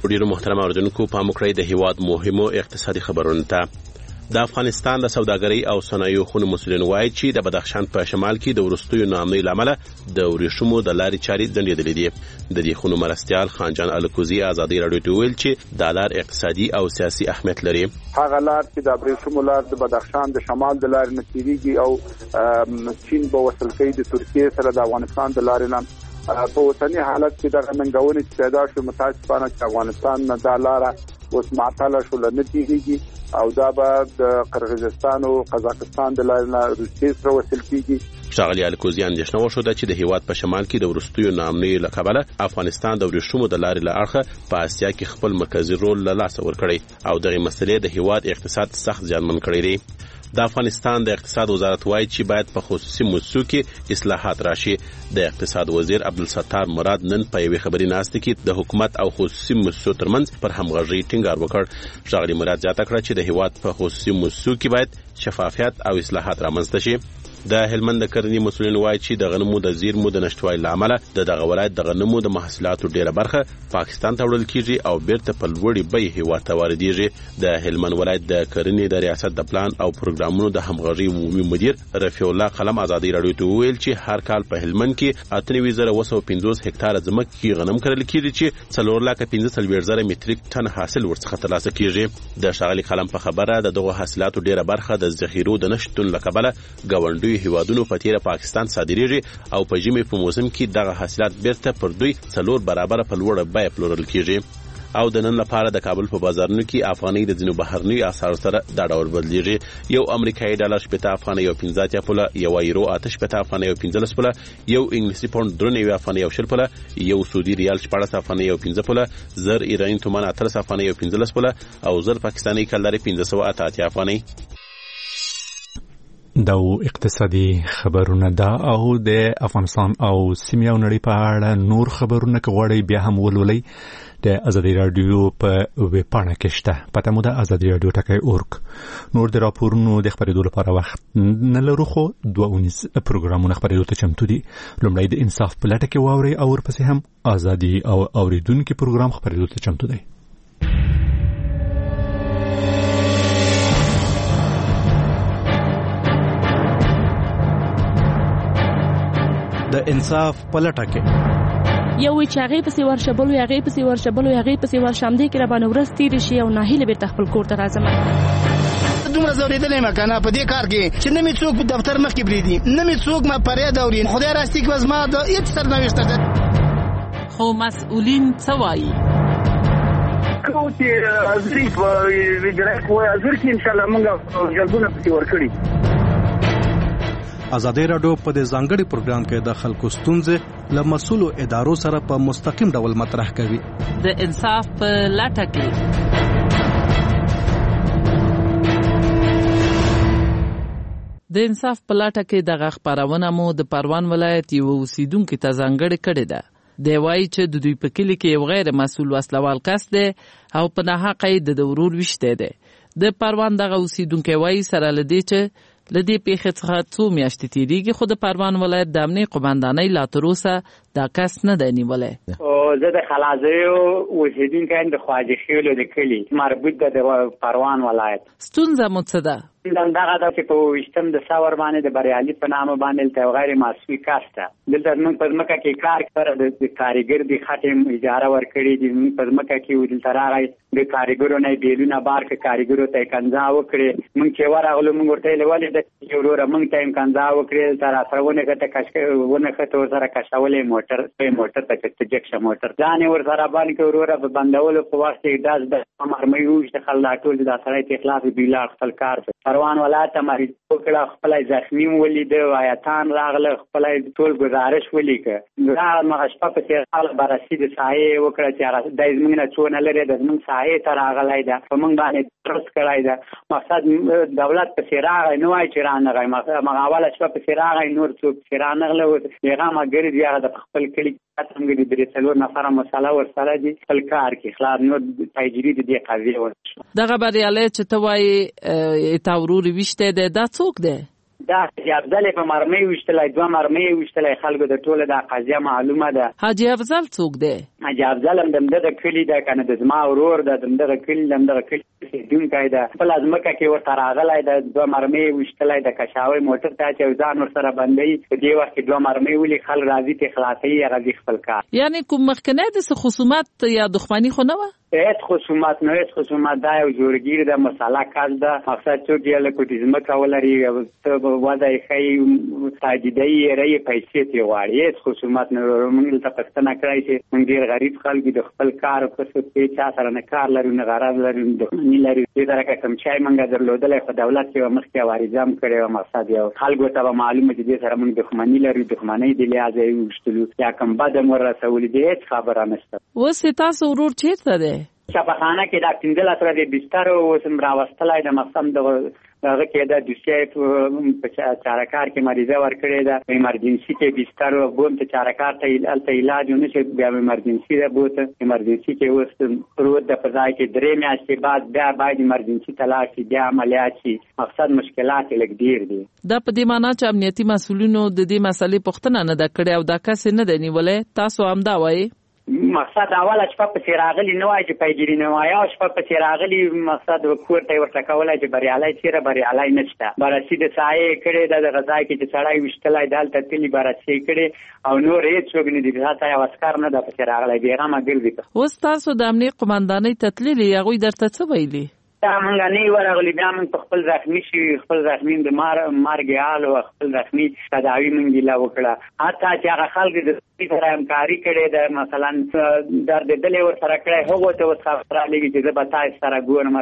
ډیرو محترم اوریدونکو پام وکړئ د هیواد مهمو اقتصادي خبرونو ته. د افغانستان د سوداګرۍ او صنایعو خونو مسؤلین وایي چې د بدخشان په شمال کې د وروستیو ناامنۍ له امله د ورېښمو د لارې چارې ځنډېدلې دي. د دې خونو مرستیال خانجان الکوزي ازادي راډیو ته ویل چې دا لار اقتصادي او سیاسي اهمیت لري. هغه لار چې د ورېښمو لار د بدخشان د شمال د لارې نه تېرېږي او چین به وصل کوي د ترکیې سره د افغانستان د لارې نه. په اوسني حالت کې د ننګونې پیدا شو متاسفانه چې افغانستان نه دا لار اوس معطله شو نه تېرېږي او دا به د قرغیزستان او قزاقستان د لارې نه روسیې سره وصل کیږي. ښاغلي الکوزي اندېښنه وښوده چې د هیواد په شمال کې د وروستیو ناامنیو له کبله افغانستان د ورېښمو د لارې له اړخه په اسیا کې خپل مرکزي رول له لاسه ورکړی او دغه مسلې د هیواد اقتصاد سخت زیانمن کړی دی. د افغانستان د اقتصاد وزارت وایي چې باید په خصوصي موسسو کې اصلاحات راشي. د اقتصاد وزیر عبدالستار مراد نن په یوې خبري ناستې کې د حکومت او خصوصي موسسو ترمنځ پر همغږۍ ټینګار وکړ. ښاغلي مراد زیاته کړه چې د هیواد په خصوصي موسسو کې باید شفافیت او اصلاحات رامنځته شي. د هلمند د کرنې مسؤلین وایي چې د غنمو د زیرمو د نشټوالي له امله دغه ولایت د غنمو د محصولاتو ډیره برخه پاکستان ته وړل کیږي او بیرته په لوړې بیې هیواد ته واردېږي. د هلمند ولایت د کرنې د ریاست د پلان او پروګرامونو د همغږۍ عمومي مدیر رفیع الله قلم ازادي راډیو ته ویل چې هر کال په هلمند کې 98,250 هکتاره ځمکې غنم کرل کیږي چې 4,15,000 متریک ټن حاصل ورڅخه ترلاسه کیږي. د ښاغلي قلم په خبره دغه حاصلاتو ډیره برخه د ذخیرو د نشټون له کبله ګاونډي هیوادونو په تیره پاکستان صادریږي او په ژمي په موسم کې دغه حاصلات بیرته پر دوی 4 برابر په لوړه بیه پلورل کیږي. او د نن لپاره د کابل په بازارونو کې افغاني د ځینو بهرنیو اسعارو سره دا ډول بدلیږي. یو امریکایي ډالر 70 افغاني او 15 پوله، یو یورو 8 افغاني او 15 پوله، یو انګلیسي پاوند 93 افغاني او 10 پوله، یو سعودي ریال 14 افغاني او 15 پوله، زر ایراني تومان 18 افغاني او 15 پوله او زر پاکستاني کلداري 1588 افغاني. دا اقتصادي خبرونه دا او د افغانستان او سیمه او نړۍ په اړه نور خبرونه کوي بیا هم ولولئ د ازادي رادیو په ویب پاڼه کې شته. پته مو د ازادي رادیو ټکی اورګ. نور د راپورونو د خبرېدو لپاره وخت نه لرو خو 2 پروګرامونه خبرېدو ته چمتو دي. لومړی د انصاف په لټه کې واورئ او ورپسې هم ازادي او اوریدونکو پروګرام خبرېدو ته چمتو دی. د انصاف پلټه کې یو وی چې هغه پسې ورشبلو هغه پسې ورشبلو هغه پسې ورشامدې کې را باندې ورستې شي او ناهیله به خپل کور ته راځم. دومره زوریدلې مکنه په دې کار کې چې نه می څوک په دفتر مخ کې بریدي، نه می څوک ما پرې دورین خدای راستي کې وزما د هیڅ سرنوشت ده. خو مسؤلین څه وایي؟ کو چې ازري په ویډرک وای ازر کې ان شاء الله موږ جلبونه پسې ورکړي. ازادي راډیو په دې ځانګړي پروګرام کې د خلکو ستونزې له مسؤلو ادارو سره په مستقیم ډول مطرح کوي. د انصاف په لټه کې د انصاف په لټه کې دغه خبرونه مو د پروان ولایت یو اوسیدونکو ته ځانګړي کړي ده. دی وایي چې د دوی په کلی کې یو غیر مسؤل وسلوال کس دی او په ناحقه د ورور وشته دی. د پروان دغه اوسیدونکو وایي سره لدی چې لدی پیښه څخه څو میاشتې تیریږي خو د پروان ولایت د امنیت قومندانۍ لا تر اوسه دا کس نه دی نیولی. زه د خلازیو اوسیدونکی د خواجه خیلو د کلي مربوط ده د پروان ولایت. ستونزه مو څه ده؟ دغه د چې په وشتم د ثور باندې د بریالي په نامه باندې ته غیر معصومي کس ده. دلته موږ په ځمکه کې کار کړی د کاریګر د خټې اجاره ورکړې دي. موږ په ځمکه کې دلته راغی د کاریګرو نه بیلونه بار کې کاریګرو ته کنځا وکړي. موږ چې ورغلو موږ ورته ویل د یو وروره موږ ته کنځا وکړي تر افرونه کته کښونه کته سره کښولې موټر ته تجکشه موټر ځان ور سره باندې وروره په بندولو په وخت کې داس د مرمۍ وښه خلاټول د سړی ته اخلاص بیلا خپل کار پروان ولایت مریض وکړه خپل زخمی ولید آیتان راغله خپل ټول گزارش ولیکه دا مغشپه په تیرال برسي د سایه وکړه چې د زمینه څونه لري د زمین سایه تر راغلای دا په موږ باندې ترس کړای دا مقصد دولت په سیراغ نه وای چې رانغای مغاوله شپه په سیراغ نور څوک سیرانغله و پیغام غری دی هغه د خپل کلی څنګه د درې څلور نفر مساله ورسره دي خپل کار کې خلاص نو تجربه دي قضیه و دغه بریالي چې توای تاوروري وشته ده دا څوک ده دا حاجی افضل په مرمۍ وشتلای 2 مرمۍ وشتلای خلکو د ټوله د قضیه معلومه ده. حاجی افضل څوک دی؟ حاجی افضل هم دغه کلی ده کنه د زما ورور ده دغه کلی دونکای ده په لازمکه کې ورته راغلی د 2 مرمۍ وشتلای د کشاوي موټر ته چې ځان ور سره باندې په دې وخت کې 2 مرمۍ ولي خل راځي ته خلاصي راځي خپل کار. یعنی کوم مخکنه د خصومت یا دښمنی خو نه و؟ هیڅ خصومت نه، هیڅ خصومت دا یو جوړګیر د مساله کار ده. مقصد څوک یې له کوټیزم کولري او ته وځي خی تاجیدي ری پیسې تی واړي. هیڅ خصومت نه، موږ ته پښتنه کړای چې موږ ډیر غریب خلک د خپل کار په څه کې چا سره نه کار لرو نه غرض لرو نه لري. دې درکه کوم چای موږ درلودلې په دولت کې مخکې واریزم کړي او مقصد یو خلکو ته معلومه دي سره موږ دښمنی لرو، دښمنی دی لازم یو وشتلو یا کوم بد مر رسول دي. هیڅ خبره نشته. وسه تاسو ورور چیرته دی؟ شفاخانه کې دا کیندل سره د بستر او سم راوستلای د مقصد دغه کې د دوسیه په چارکار کې مریضه ورکړې ده. ایمرجنسي کې بستر او بوم ته چارکار ته علاج نه شي، بیا ایمرجنسي ده بوته ایمرجنسي کې وست پروت د فضای کې 3 میاشتې بعد بیا باید ایمرجنسي تلاشي بیا عملیات شي. مقصد مشکلات لګ ډیر دي. دا په دې معنی چې امنیتي مسولینو د دې مسلې پوښتنه نه ده کړې او دا کس نه دی نیولې. تاسو هم دا وایي؟ مقصد اوله شپه په سیراغلی نه وای چې پیګری نه وای او شپه په سیراغلی مقصد ورته ورته کولای چې بریالي چیرې بریالي نشته. برسي د سایه کړي د غذای کې چې سړی وشتلای دالته تلی برسي کړي او نور هیڅ څوک نه دي. تاسو یو اسکار نه د سیراغلی بیغمه ګرځي. اوس تاسو د امنیت قومندانۍ تتللی هغه درته څه ویلي؟ دا مونږ نه ورغلی بیا مونږ خپل زخمی شي خپل زخمی د مارګیال او خپل زخمی تداوی مونږ لا وکړه. حتی چې هغه خلک د سره همکاري کړي د مثلا درد دلې ور سره کړي هغه ته وسره لګي چې زه به تاسو سره ګورم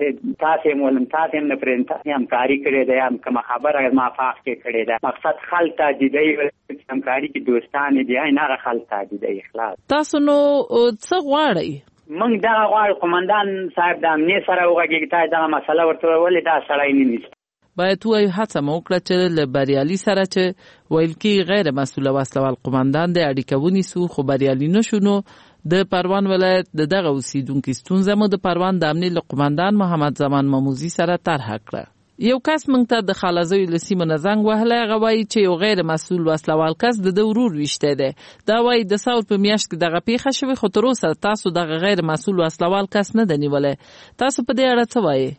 تاسو مولم تاسو نه پرنټ همکاري کړي د هم کوم خبره ما فاق کې کړي ده. مقصد خلک ته دی همکاري کې دوستانه دی نه خلک ته دی اخلاص. تاسو نو څه غواړئ؟ موږ دا غواړو قومندان صاحب د امنیت سره وغږیږي ته دا مسله ورته ولې دا سړی نه نیسي. باید وایو هڅه مو وکړه چې له بریالي سره چې ویل کې غیر مسؤله وسلوال قومندان د اړیکه ونیسو خو بریالي نشو نو د پروان ولایت دغه اوسیدونکو ستونزه مو د پروان د امنیت قومندان محمد زمان ماموزي سره طرح کړه. یو کس مونږ ته د خالزوی لسیمه نزنګ وهله غوي چې یو غیر مسؤل وسلوال کس د ورور وشته ده. دا وایي د ساوت په میاشت کې دغه پیښه شوی خو تر اوسه تاسو دغه غیر مسؤل وسلوال کس نه دنیولې. تاسو په دې اړه څه وایي؟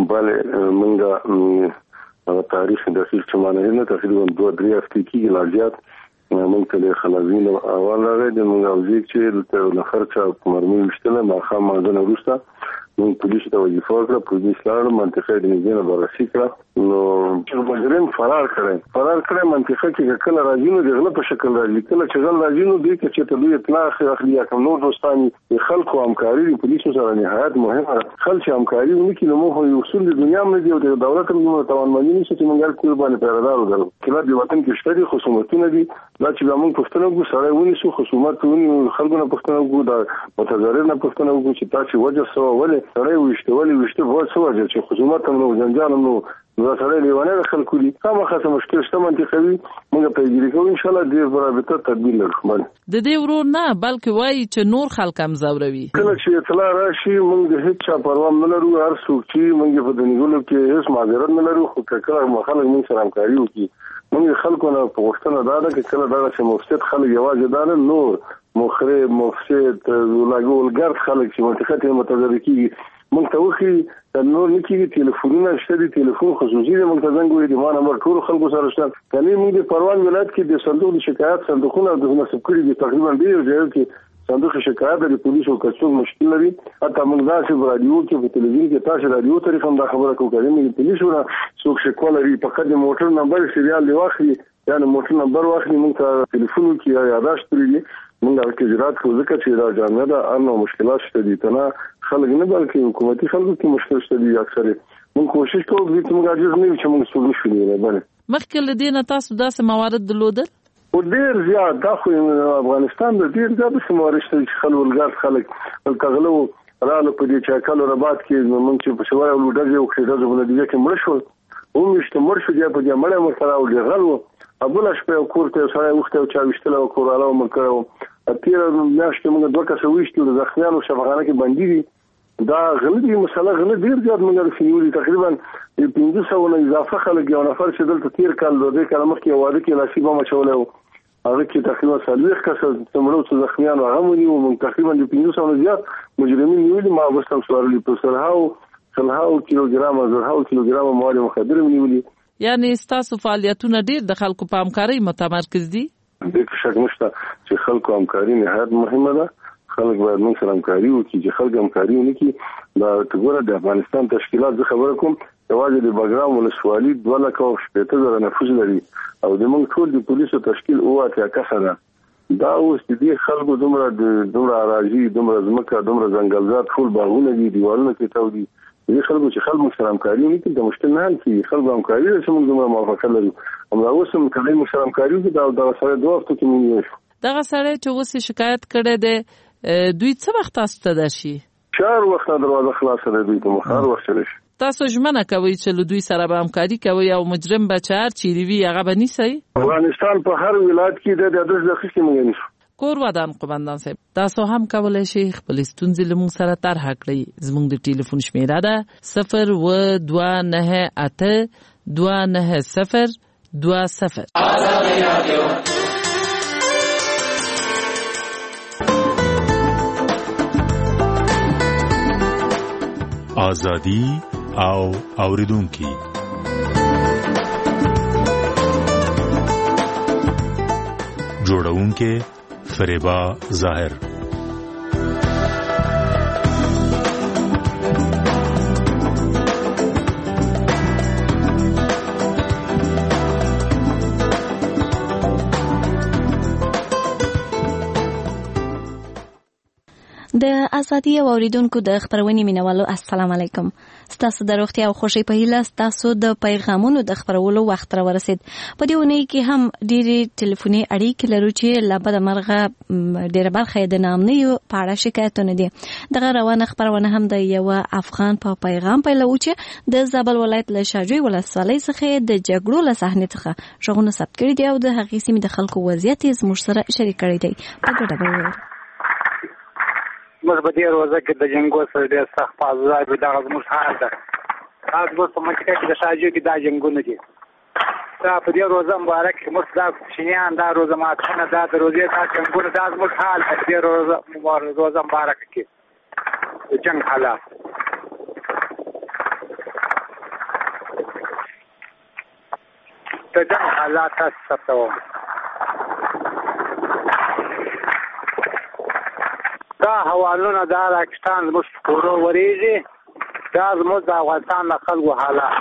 بله مونږه تاریخ د اخیر چمانه نه تقریبا 2-3 هفته کې لاجات مونږ ته خلازین اول راغی د مونږ اوځي چې د لخرچا مرمي وشتله ما خام مازن وروسته مونږ پولیس ته وظیفه ورکړه. پولیس لاړ منطقه د نږدې بررسي کړه نو چې مجرم فرار کړی منطقه کې کله راځي نو د غله په شکل راځي کله چې غل راځي نو دوی چې ته دوی اطلاع اخلي یا کوم نور دوستان خلکو همکاري د پولیسو سره نهایت مهمه خلک همکاري ونکړي نو موږ یو اصول د دنیا باندې او د دولت موږ توانمنی نشي چې موږ کول باندې پیردار وګرځو. کله د وطن کې شته خصومتونه دي دا چې موږ پښتنو کو سره ونیسو خصومت ونی خلکو نه پښتنو کو دا متضرر نه پښتنو کو چې تاسو وجه سو ولې سره وشته وو څه وجه چې خصومت هم نو جنجال هم نو سره لیوانه خلکو دي خامخا مشکل شته منطقوي موږ پیګری کوو ان شاء الله دې برابر تدبیر لرو. د دې ورور نه بلکې وایي چې نور خلک هم زوروي. کله چې اطلاع راشي موږ د هیڅ چا پروا نه لرو. هر څوک چې موږ په دنیګلو کې هیڅ معذرت نه لرو خو کله خلک موږ سره همکاري وکړي موږ خلکو نه پوښتنه دا ده چې کله دا چې مفسد خلک یوازې دا نه نور مخرب مفسد لاګولګر خلک چې منطقه متضرر کیږي موږ ته وخی نور نکیږي ټلیفونونه شته دي ټلیفون خصوصي دی موږ ته زنګ وي د ما نمبر ټول خلکو سره شته. کله موږ د پروان ولایت کې د صندوق د شکایت صندوقونه د نصب کړي دي تقریبا ډیر ځای کې صندوق شکایت د پولیسو کڅوړ مشکل لري. حتی موږ داسې رادیو کې په تلویزیون کې تاسو رادیو طریقه هم دا خبره کوو چې موږ پولیسو نه څوک شکوه لري فقط د موټر نمبر سریال دی واخلي یعنی موټر نمبر واخلي موږ ته ټلیفون کې یاداشت کړی موږ هغه اجرات کوو ځکه چې دا جامه ده ان مشکلات شته دي ته خلک نه بلکې حکومتي خلکو کې مشکل شته دي اکثر موږ کوشش کوو چې موږ عاجز نه چې موږ سولو شو نه باندې مخکې له دې نه تاسو داسې موارد درلودل او ډیر زیات د افغانستان د ډیر زیات موارد چې خلک تغلو رااله په دې چې کله رباط کې موږ چې په شواره ولودل یو کې د بلدیه کې مړ شو او مشته دی په دې مړ مرسته او د غلو ابل شپه کورته سره وخت او چا وشتل او کوراله مکرو اتیر میاشتې موږ دوه کسه وشتل د ځخمیانو شفاخانه کې باندې دي دا غلطي مسله غلط ډیر زیات موږ فنیولي تقریبا 1500 نه اضافه خلک یو نفر چې دلته تیر کال دوه کال مخکې واده کې لاشي بم چولې وو هغه کې تقریبا 40 کس څومره څو زخمیان هغه ونیو موږ تقریبا 1500 نه زیات مجرمین نیولې ما وستم سوارلي په سلهاو کیلوګرام مواد مخدر نیولې یعنی تاسو فعالیتونه ډیر د خلکو په همکارۍ متمرکز دي د شک نشته چې خلکو همکاري نهایت مهمه ده خلک باید موږ سره همکاري وکړي چې خلک همکاري وکړي دا ټول د افغانستان تشکیلات زه خبره کوم یوازې د بګرام ولسوالۍ 2,70,000 نفوس لري او د موږ ټول د پولیسو تشکیل اوه کسه ده دا اوس د دې خلکو دومره اراضي دومره ځمکه دومره ځنګلزاد ټول باغونه دي دیوالونه کې تاودي دې خلکو چې خلک سره همکاري وکړي د مشکل نه حل کیږي خلک همکاري چې موږ دومره موافقه لرو همدا اوس هم کله موږ سره همکاري وکړو دا سره دوه وخت کې موږ یو دغه سره چې اوس شکایت کړي ده دوی څه وخت تاسو ته دشي 4 وخت دروازه خلاصه ده دوی ته مخار وخت شي تاسو ژمنه کوي چې له دوی سره به همکاري کوي او مجرم بچار چیرې وي هغه به نیسي افغانستان په هر ولایت کې د دغه دقیق مونږ کور ودان قومندان صاحب تاسو هم کولای شئ خپل ستونزې له موږ سره طرح کړئ زموږ د ټلیفون شمیره ده 029829020 آزادی او اوریدونکي جوړونکي فریبا ظاهر د ازادي او اوریدونکو د خبرونې مینوالو السلام علیکم ستاسو د روغتیا او خوشي په هیله ستاسو د پیغامونو د خبرولو وخت را ورسید په دې ونې کې هم ډېری ټلیفوني اړیکې لرو چې لا بد مرغه ډېر برخه د نامنیو په اړه شکایتونه دي دغه روانه خبرونه هم د یو افغان په پیغام پیلو چې د زابل ولایت له شاجوی ولسوالۍ څخه د جګړو له صحنې څخه ژغورنه ثبت کړي دي او د هغې سیمې د خلکو وضعیت زموږ سره شریک کړی دی په ګډه به موږ په دې روزه کې د جنګو سره ډېر سخت عذاب دغه زموږ حال ده تاسو به په مکه کې د شاجوی کې دا جنګونه دي دا په دې روزه مبارک کې موږ دا کوچنیان دا روزه ماتونه دا د روزې دا جنګونه دا زموږ حال په دې روزه مبارک کې د جنګ حالات د جنګ حالات تاسو ثبتوم دا حوالونه دا پاکستان زموږ کورو ورېږي دا زموږ د افغانستان د خلکو حالات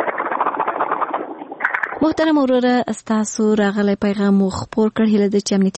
محترم وروره ستاسو راغلی پیغام مو خپور کړ هیله ده چې امنیتي